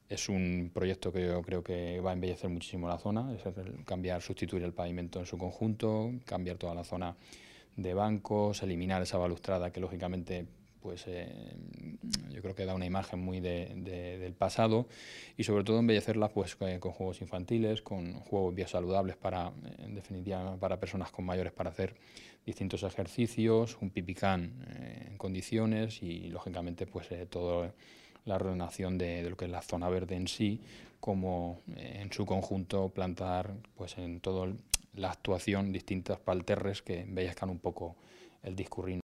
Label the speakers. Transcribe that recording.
Speaker 1: Es un proyecto que yo creo que va a embellecer muchísimo la zona, es cambiar, sustituir el pavimento en su conjunto, cambiar toda la zona de bancos, eliminar esa balustrada que lógicamente pues yo creo que da una imagen muy del pasado, y sobre todo embellecerlas pues con juegos infantiles, con juegos biosaludables para, en definitiva, para personas con mayores, para hacer distintos ejercicios, un pipicán en condiciones y lógicamente pues todo la ordenación de lo que es la zona verde en sí, como en su conjunto plantar pues en toda la actuación distintas palterres que embellezcan un poco el discurrir